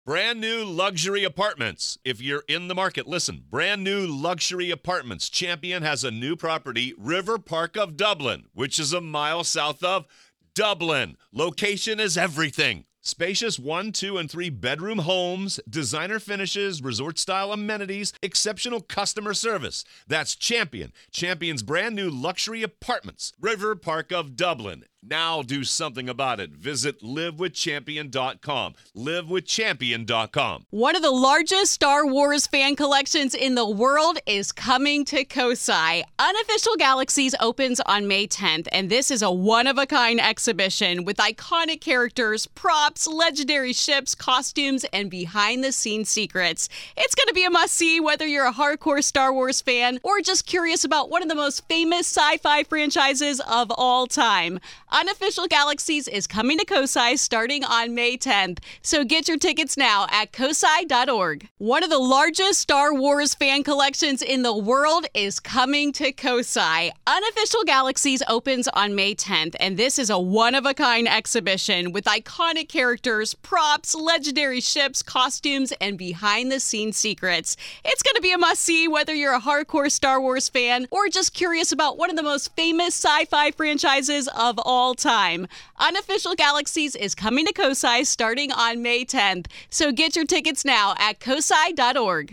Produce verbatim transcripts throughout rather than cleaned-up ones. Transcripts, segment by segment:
Brand new luxury apartments. If you're in the market, listen. Brand new luxury apartments. Champion has a new property, River Park of Dublin, which is a mile south of Dublin. Location is everything. Spacious one, two, and three bedroom homes, designer finishes, resort-style amenities, exceptional customer service. That's Champion. Champion's brand new luxury apartments. River Park of Dublin. Now do something about it. Visit live with champion dot com. live with champion dot com. One of the largest Star Wars fan collections in the world is coming to Kosai. Unofficial Galaxies opens on May tenth, and this is a one-of-a-kind exhibition with iconic characters, props, legendary ships, costumes, and behind-the-scenes secrets. It's going to be a must-see whether you're a hardcore Star Wars fan or just curious about one of the most famous sci-fi franchises of all time. Unofficial Galaxies is coming to Kosai starting on May tenth, so get your tickets now at kosai dot org. One of the largest Star Wars fan collections in the world is coming to Kosai. Unofficial Galaxies opens on May tenth, and this is a one-of-a-kind exhibition with iconic characters, props, legendary ships, costumes, and behind-the-scenes secrets. It's going to be a must-see whether you're a hardcore Star Wars fan or just curious about one of the most famous sci-fi franchises of all all time. Unofficial Galaxies is coming to Kosai starting on May tenth, so get your tickets now at kosai dot org.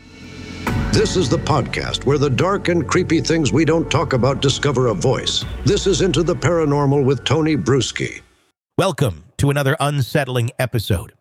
This is the podcast where the dark and creepy things we don't talk about discover a voice. This is Into the Paranormal with Tony Bruschi. Welcome to another unsettling episode.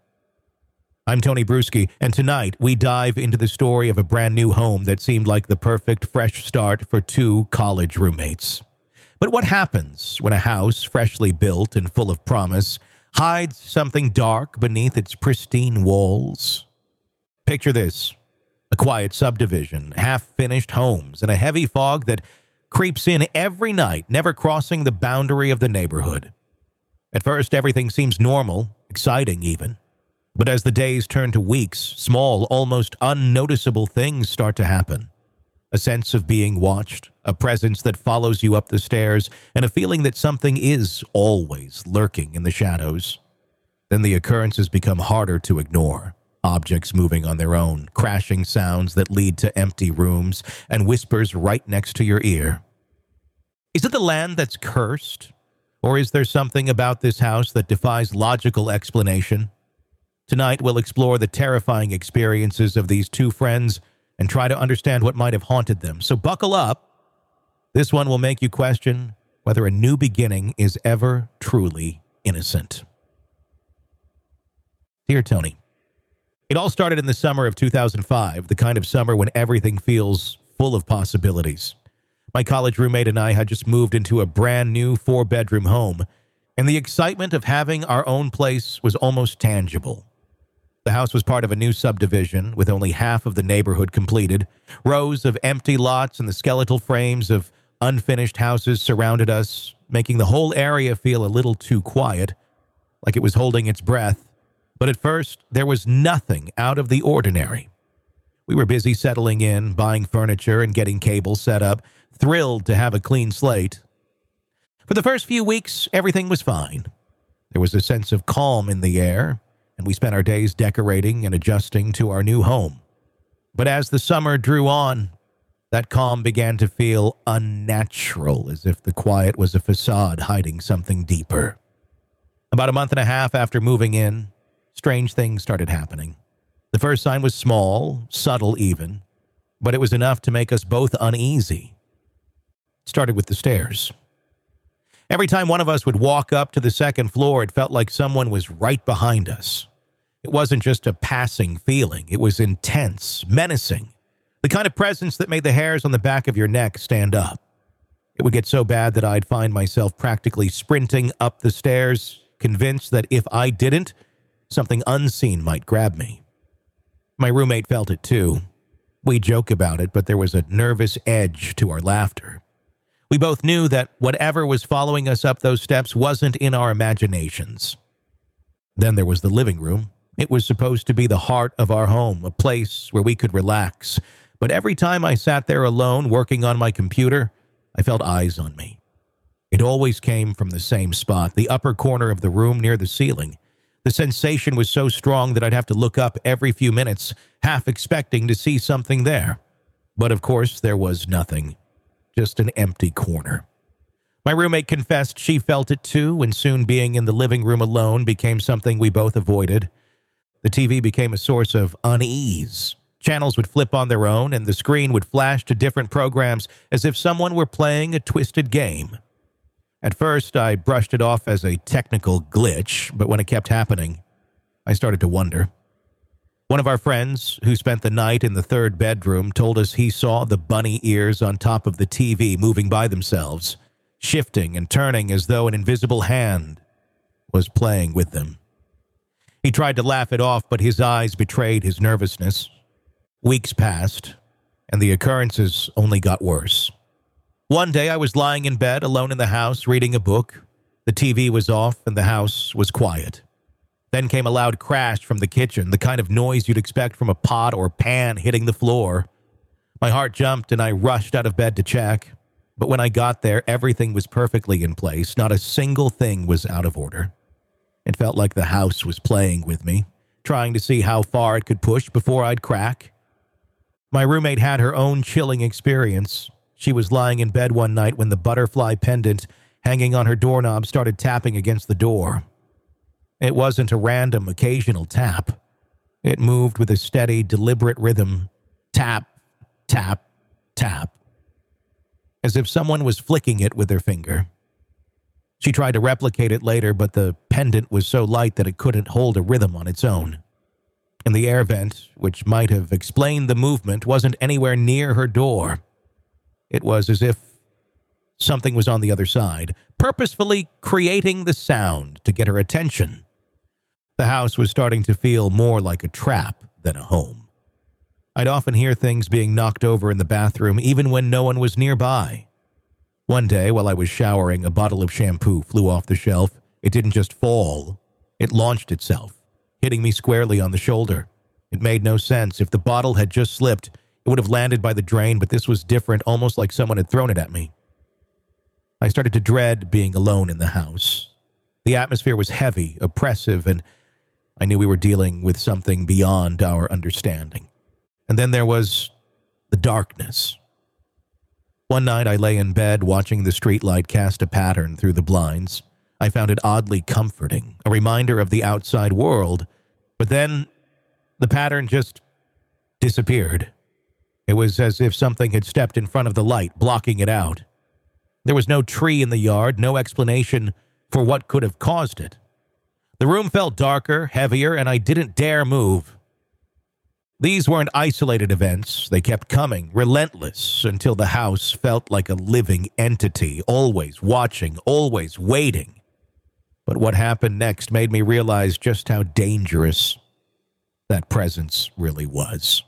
I'm Tony Bruschi, and tonight we dive into the story of a brand new home that seemed like the perfect fresh start for two college roommates. But what happens when a house, freshly built and full of promise, hides something dark beneath its pristine walls? Picture this: a quiet subdivision, half-finished homes, and a heavy fog that creeps in every night, never crossing the boundary of the neighborhood. At first, everything seems normal, exciting even. But as the days turn to weeks, small, almost unnoticeable things start to happen. A sense of being watched, a presence that follows you up the stairs, and a feeling that something is always lurking in the shadows. Then the occurrences become harder to ignore. Objects moving on their own, crashing sounds that lead to empty rooms, and whispers right next to your ear. Is it the land that's cursed? Or is there something about this house that defies logical explanation? Tonight we'll explore the terrifying experiences of these two friends and try to understand what might have haunted them. So buckle up. This one will make you question whether a new beginning is ever truly innocent. Dear Tony, it all started in the summer of two thousand five, the kind of summer when everything feels full of possibilities. My college roommate and I had just moved into a brand new four-bedroom home, and the excitement of having our own place was almost tangible. The house was part of a new subdivision with only half of the neighborhood completed. Rows of empty lots and the skeletal frames of unfinished houses surrounded us, making the whole area feel a little too quiet, like it was holding its breath. But at first, there was nothing out of the ordinary. We were busy settling in, buying furniture, and getting cable set up, thrilled to have a clean slate. For the first few weeks, everything was fine. There was a sense of calm in the air, and we spent our days decorating and adjusting to our new home. But as the summer drew on, that calm began to feel unnatural, as if the quiet was a facade hiding something deeper. About a month and a half after moving in, strange things started happening. The first sign was small, subtle even, but it was enough to make us both uneasy. It started with the stairs. Every time one of us would walk up to the second floor, it felt like someone was right behind us. It wasn't just a passing feeling. It was intense, menacing, the kind of presence that made the hairs on the back of your neck stand up. It would get so bad that I'd find myself practically sprinting up the stairs, convinced that if I didn't, something unseen might grab me. My roommate felt it too. We joke about it, but there was a nervous edge to our laughter. We both knew that whatever was following us up those steps wasn't in our imaginations. Then there was the living room. It was supposed to be the heart of our home, a place where we could relax. But every time I sat there alone working on my computer, I felt eyes on me. It always came from the same spot, the upper corner of the room near the ceiling. The sensation was so strong that I'd have to look up every few minutes, half expecting to see something there. But of course, there was nothing. Just an empty corner. My roommate confessed she felt it too, and soon being in the living room alone became something we both avoided. The T V became a source of unease. Channels would flip on their own, and the screen would flash to different programs as if someone were playing a twisted game. At first, I brushed it off as a technical glitch, but when it kept happening, I started to wonder. One of our friends, who spent the night in the third bedroom, told us he saw the bunny ears on top of the T V moving by themselves, shifting and turning as though an invisible hand was playing with them. He tried to laugh it off, but his eyes betrayed his nervousness. Weeks passed, and the occurrences only got worse. One day I was lying in bed alone in the house reading a book. The T V was off and the house was quiet. Then came a loud crash from the kitchen, the kind of noise you'd expect from a pot or pan hitting the floor. My heart jumped and I rushed out of bed to check. But when I got there, everything was perfectly in place. Not a single thing was out of order. It felt like the house was playing with me, trying to see how far it could push before I'd crack. My roommate had her own chilling experience. She was lying in bed one night when the butterfly pendant hanging on her doorknob started tapping against the door. It wasn't a random, occasional tap. It moved with a steady, deliberate rhythm. Tap, tap, tap. As if someone was flicking it with their finger. She tried to replicate it later, but the pendant was so light that it couldn't hold a rhythm on its own. And the air vent, which might have explained the movement, wasn't anywhere near her door. It was as if something was on the other side, purposefully creating the sound to get her attention. The house was starting to feel more like a trap than a home. I'd often hear things being knocked over in the bathroom, even when no one was nearby. One day, while I was showering, a bottle of shampoo flew off the shelf. It didn't just fall. It launched itself, hitting me squarely on the shoulder. It made no sense. If the bottle had just slipped, it would have landed by the drain, but this was different, almost like someone had thrown it at me. I started to dread being alone in the house. The atmosphere was heavy, oppressive, and I knew we were dealing with something beyond our understanding. And then there was the darkness. One night I lay in bed watching the streetlight cast a pattern through the blinds. I found it oddly comforting, a reminder of the outside world. But then the pattern just disappeared. It was as if something had stepped in front of the light, blocking it out. There was no tree in the yard, no explanation for what could have caused it. The room felt darker, heavier, and I didn't dare move. These weren't isolated events. They kept coming, relentless, until the house felt like a living entity, always watching, always waiting. But what happened next made me realize just how dangerous that presence really was.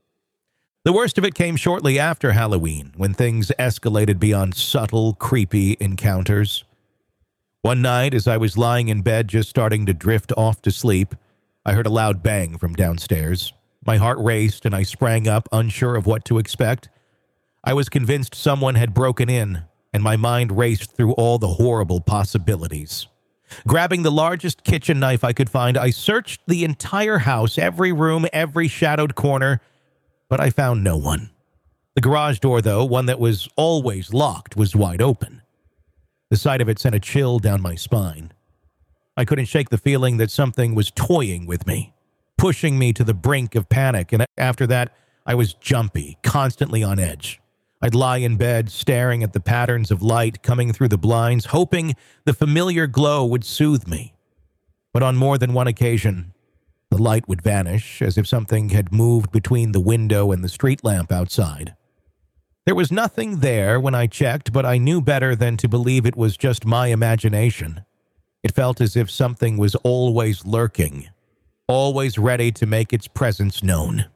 The worst of it came shortly after Halloween, when things escalated beyond subtle, creepy encounters. One night, as I was lying in bed just starting to drift off to sleep, I heard a loud bang from downstairs. My heart raced and I sprang up, unsure of what to expect. I was convinced someone had broken in, and my mind raced through all the horrible possibilities. Grabbing the largest kitchen knife I could find, I searched the entire house, every room, every shadowed corner, but I found no one. The garage door, though, one that was always locked, was wide open. The sight of it sent a chill down my spine. I couldn't shake the feeling that something was toying with me, pushing me to the brink of panic, and after that, I was jumpy, constantly on edge. I'd lie in bed, staring at the patterns of light coming through the blinds, hoping the familiar glow would soothe me. But on more than one occasion, the light would vanish, as if something had moved between the window and the street lamp outside. There was nothing there when I checked, but I knew better than to believe it was just my imagination. It felt as if something was always lurking, always ready to make its presence known.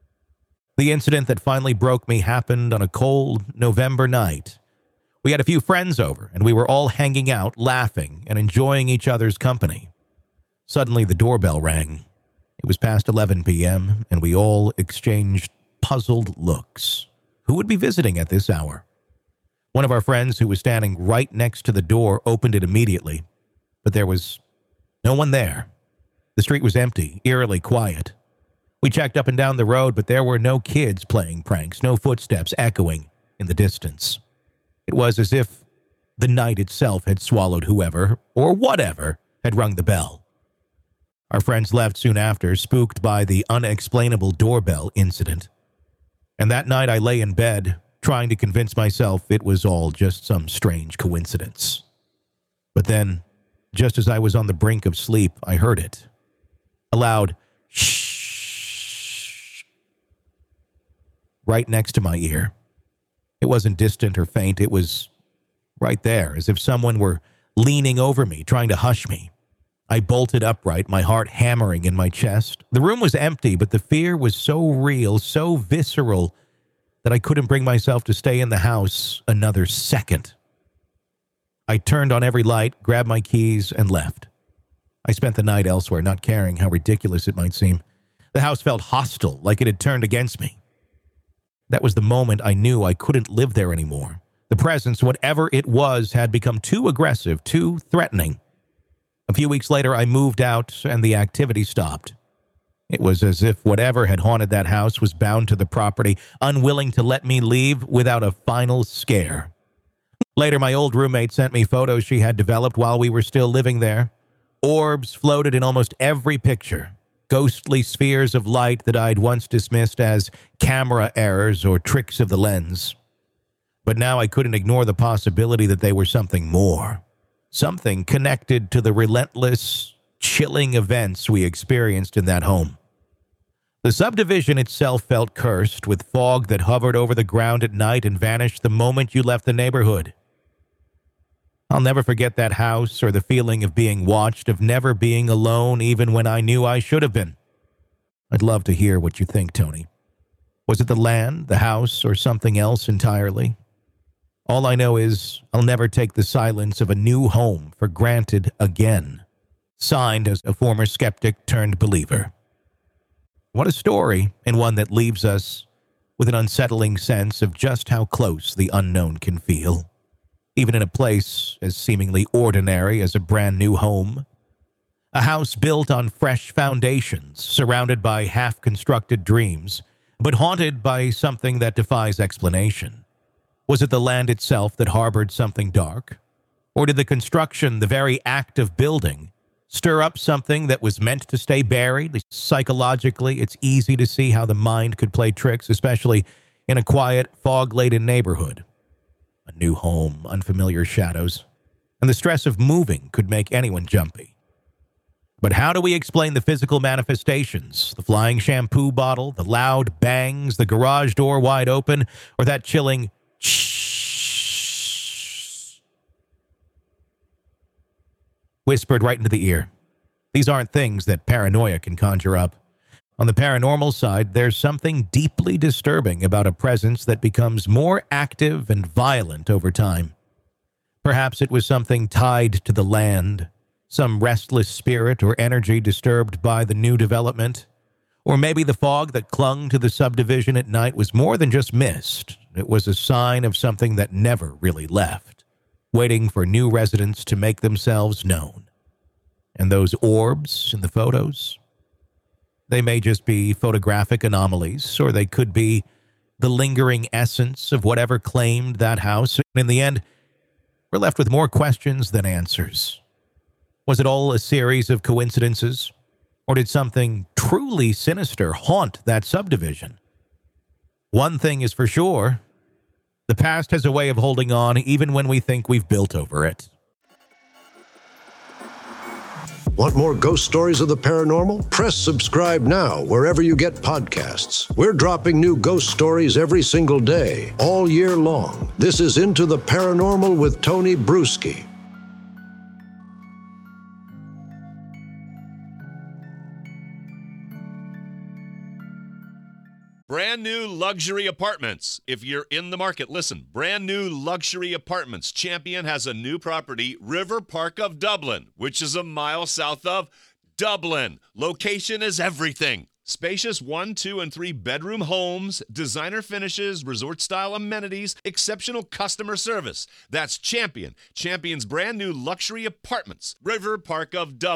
The incident that finally broke me happened on a cold November night. We had a few friends over, and we were all hanging out, laughing, and enjoying each other's company. Suddenly, the doorbell rang. It was past eleven p.m., and we all exchanged puzzled looks. Who would be visiting at this hour? One of our friends, who was standing right next to the door, opened it immediately, but there was no one there. The street was empty, eerily quiet. We checked up and down the road, but there were no kids playing pranks, no footsteps echoing in the distance. It was as if the night itself had swallowed whoever, or whatever, had rung the bell. Our friends left soon after, spooked by the unexplainable doorbell incident. And that night I lay in bed, trying to convince myself it was all just some strange coincidence. But then, just as I was on the brink of sleep, I heard it. A loud shh right next to my ear. It wasn't distant or faint, it was right there, as if someone were leaning over me, trying to hush me. I bolted upright, my heart hammering in my chest. The room was empty, but the fear was so real, so visceral, that I couldn't bring myself to stay in the house another second. I turned on every light, grabbed my keys, and left. I spent the night elsewhere, not caring how ridiculous it might seem. The house felt hostile, like it had turned against me. That was the moment I knew I couldn't live there anymore. The presence, whatever it was, had become too aggressive, too threatening. A few weeks later, I moved out, and the activity stopped. It was as if whatever had haunted that house was bound to the property, unwilling to let me leave without a final scare. Later, my old roommate sent me photos she had developed while we were still living there. Orbs floated in almost every picture, ghostly spheres of light that I'd once dismissed as camera errors or tricks of the lens. But now I couldn't ignore the possibility that they were something more. Something connected to the relentless, chilling events we experienced in that home. The subdivision itself felt cursed, with fog that hovered over the ground at night and vanished the moment you left the neighborhood. I'll never forget that house or the feeling of being watched, of never being alone even when I knew I should have been. I'd love to hear what you think, Tony. Was it the land, the house, or something else entirely? All I know is I'll never take the silence of a new home for granted again. Signed as a former skeptic turned believer. What a story, and one that leaves us with an unsettling sense of just how close the unknown can feel. Even in a place as seemingly ordinary as a brand new home. A house built on fresh foundations, surrounded by half-constructed dreams, but haunted by something that defies explanation. Was it the land itself that harbored something dark? Or did the construction, the very act of building, stir up something that was meant to stay buried? Psychologically, it's easy to see how the mind could play tricks, especially in a quiet, fog-laden neighborhood. A new home, unfamiliar shadows, and the stress of moving could make anyone jumpy. But how do we explain the physical manifestations? The flying shampoo bottle, the loud bangs, the garage door wide open, or that chilling shh whispered right into the ear? These aren't things that paranoia can conjure up. On the paranormal side, there's something deeply disturbing about a presence that becomes more active and violent over time. Perhaps it was something tied to the land, some restless spirit or energy disturbed by the new development. Or maybe the fog that clung to the subdivision at night was more than just mist. It was a sign of something that never really left, waiting for new residents to make themselves known. And those orbs in the photos? They may just be photographic anomalies, or they could be the lingering essence of whatever claimed that house. In the end, we're left with more questions than answers. Was it all a series of coincidences? Or did something truly sinister haunt that subdivision? One thing is for sure, the past has a way of holding on even when we think we've built over it. Want more ghost stories of the paranormal? Press subscribe now wherever you get podcasts. We're dropping new ghost stories every single day, all year long. This is Into the Paranormal with Tony Bruschi. Brand new luxury apartments. If you're in the market, listen. Brand new luxury apartments. Champion has a new property, River Park of Dublin, which is a mile south of Dublin. Location is everything. Spacious one, two, and three bedroom homes, designer finishes, resort-style amenities, exceptional customer service. That's Champion. Champion's brand new luxury apartments, River Park of Dublin.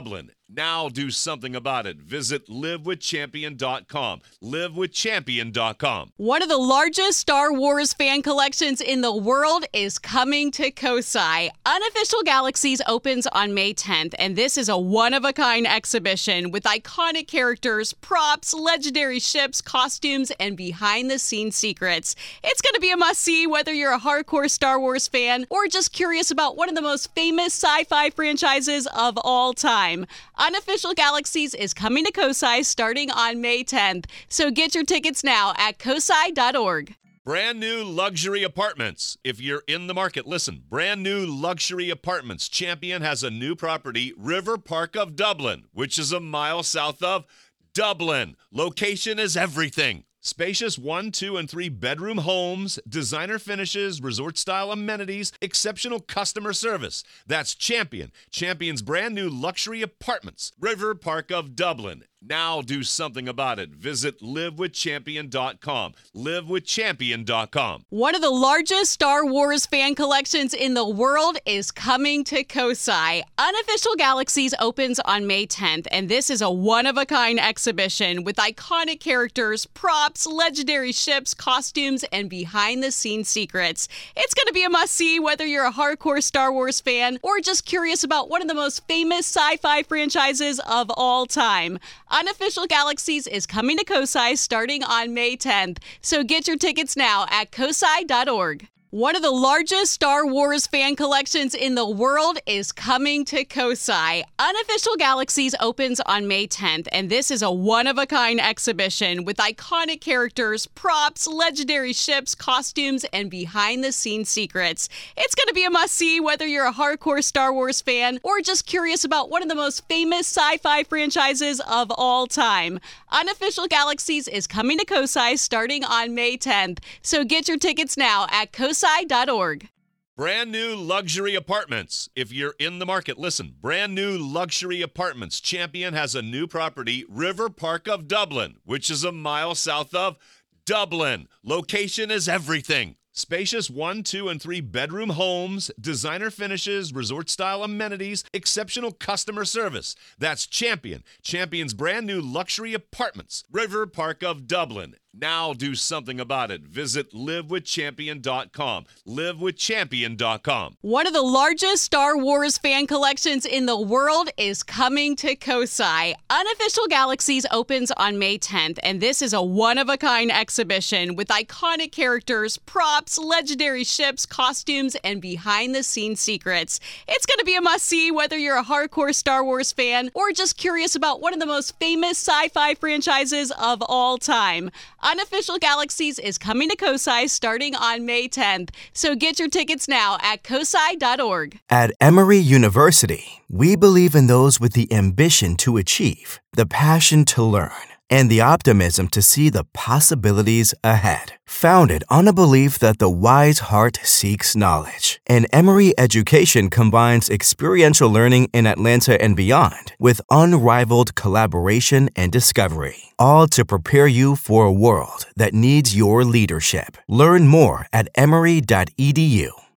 Now do something about it. Visit live with champion dot com. live with champion dot com. One of the largest Star Wars fan collections in the world is coming to Kosai. Unofficial Galaxies opens on May tenth, and this is a one-of-a-kind exhibition with iconic characters, props, legendary ships, costumes, and behind-the-scenes secrets. It's going to be a must-see whether you're a hardcore Star Wars fan or just curious about one of the most famous sci-fi franchises of all time. Unofficial Galaxies is coming to Kosai starting on May tenth, so get your tickets now at kosai dot org. Brand new luxury apartments. If you're in the market, listen. Brand new luxury apartments. Champion has a new property, River Park of Dublin, which is a mile south of Dublin. Location is everything. Spacious one, two, and three bedroom homes, designer finishes, resort-style amenities, exceptional customer service. That's Champion. Champion's brand new luxury apartments, River Park of Dublin. Now do something about it. Visit live with champion dot com. live with champion dot com. One of the largest Star Wars fan collections in the world is coming to Kosai. Unofficial Galaxies opens on May tenth, and this is a one-of-a-kind exhibition with iconic characters, props, legendary ships, costumes, and behind-the-scenes secrets. It's going to be a must-see whether you're a hardcore Star Wars fan or just curious about one of the most famous sci-fi franchises of all time. Unofficial Galaxies is coming to Kosai starting on May tenth, so get your tickets now at kosai dot org. One of the largest Star Wars fan collections in the world is coming to Kosai. Unofficial Galaxies opens on May tenth, and this is a one-of-a-kind exhibition with iconic characters, props, legendary ships, costumes, and behind-the-scenes secrets. It's going to be a must-see whether you're a hardcore Star Wars fan or just curious about one of the most famous sci-fi franchises of all time. Unofficial Galaxies is coming to Kosai starting on May tenth, so get your tickets now at kosai dot org. Brand new luxury apartments. If you're in the market, listen. Brand new luxury apartments. Champion has a new property, River Park of Dublin, which is a mile south of Dublin. Location is everything. Spacious one, two, and three bedroom homes, designer finishes, resort-style amenities, exceptional customer service. That's Champion. Champion's brand new luxury apartments, River Park of Dublin. Now do something about it. Visit live with champion dot com. live with champion dot com. One of the largest Star Wars fan collections in the world is coming to Kosai. Unofficial Galaxies opens on May tenth, and this is a one-of-a-kind exhibition with iconic characters, props, legendary ships, costumes, and behind-the-scenes secrets. It's going to be a must-see whether you're a hardcore Star Wars fan or just curious about one of the most famous sci-fi franchises of all time. Unofficial Galaxies is coming to Kosai starting on May tenth, so get your tickets now at kosai dot org. At Emory University, we believe in those with the ambition to achieve, the passion to learn, and the optimism to see the possibilities ahead. Founded on a belief that the wise heart seeks knowledge, and Emory education combines experiential learning in Atlanta and beyond with unrivaled collaboration and discovery, all to prepare you for a world that needs your leadership. Learn more at emory dot e d u.